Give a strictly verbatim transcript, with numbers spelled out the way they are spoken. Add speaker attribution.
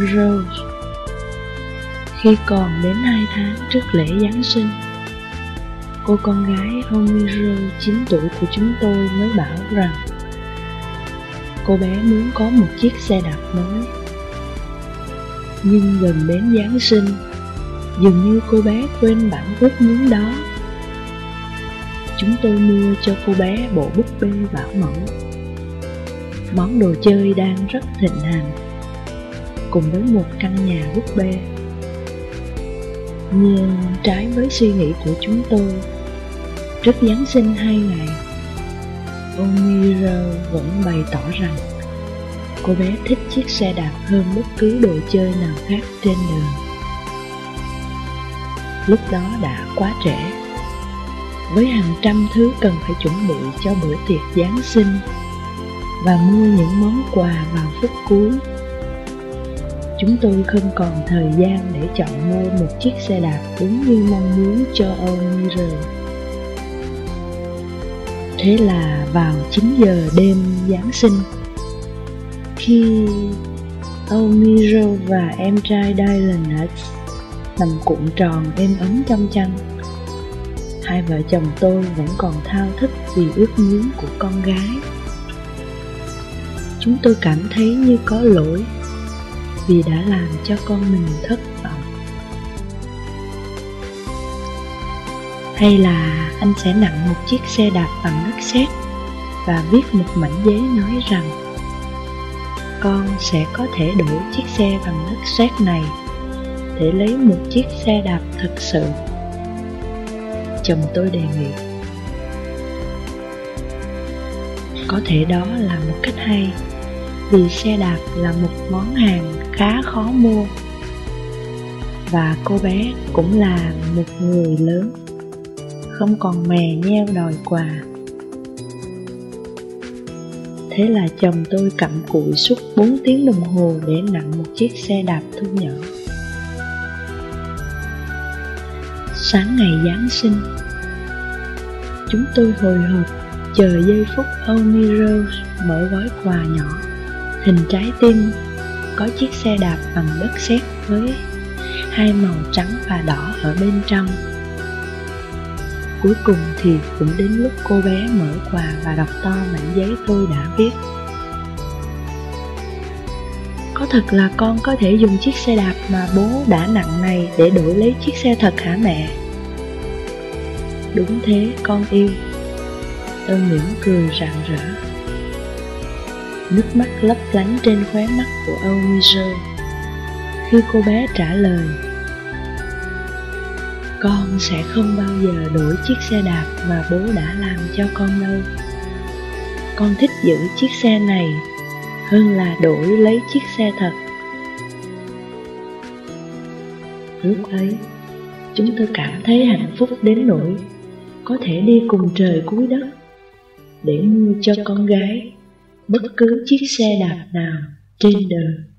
Speaker 1: Rose. Khi còn đến hai tháng trước lễ Giáng sinh, cô con gái Omi Rose chín tuổi của chúng tôi mới bảo rằng cô bé muốn có một chiếc xe đạp mới. Nhưng gần đến Giáng sinh, dường như cô bé quên bản ước muốn đó. Chúng tôi mua cho cô bé bộ búp bê bảo mẫu, món đồ chơi đang rất thịnh hành, cùng với một căn nhà búp bê. Nhưng trái với suy nghĩ của chúng tôi, trước Giáng sinh hai ngày, Omi Rose vẫn bày tỏ rằng cô bé thích chiếc xe đạp hơn bất cứ đồ chơi nào khác trên đường. Lúc đó đã quá trễ, với hàng trăm thứ cần phải chuẩn bị cho bữa tiệc Giáng sinh và mua những món quà vào phút cuối. Chúng tôi không còn thời gian để chọn mua một chiếc xe đạp đúng như mong muốn cho Omi Rose. Thế là vào chín giờ đêm Giáng sinh, khi Omi Rose và em trai Dylan nằm cuộn tròn êm ấm trong chăn, hai vợ chồng tôi vẫn còn thao thức vì ước muốn của con gái. Chúng tôi cảm thấy như có lỗi vì đã làm cho con mình thất vọng. Hay là anh sẽ nặng một chiếc xe đạp bằng đất sét và viết một mảnh giấy nói rằng con sẽ có thể đổi chiếc xe bằng đất sét này để lấy một chiếc xe đạp thực sự. Chồng tôi đề nghị. Có thể đó là một cách hay, vì xe đạp là một món hàng khá khó mua, và cô bé cũng là một người lớn, không còn mè nheo đòi quà. Thế là chồng tôi cặm cụi suốt bốn tiếng đồng hồ để nặng một chiếc xe đạp thu nhỏ. Sáng ngày Giáng sinh, chúng tôi hồi hộp chờ giây phút Omi Rose mở gói quà nhỏ hình trái tim, có chiếc xe đạp bằng đất sét với hai màu trắng và đỏ ở bên trong. Cuối cùng thì cũng đến lúc cô bé mở quà và đọc to mảnh giấy tôi đã viết. Có thật là con có thể dùng chiếc xe đạp mà bố đã nặng này để đổi lấy chiếc xe thật hả mẹ? Đúng thế con yêu. Tôi mỉm cười rạng rỡ. Nước mắt lấp lánh trên khóe mắt của Omi Rose khi cô bé trả lời: con sẽ không bao giờ đổi chiếc xe đạp mà bố đã làm cho con đâu. Con thích giữ chiếc xe này hơn là đổi lấy chiếc xe thật. Lúc ấy, chúng tôi cảm thấy hạnh phúc đến nỗi có thể đi cùng trời cuối đất để mua cho con gái bất cứ chiếc xe đạp nào trên đời.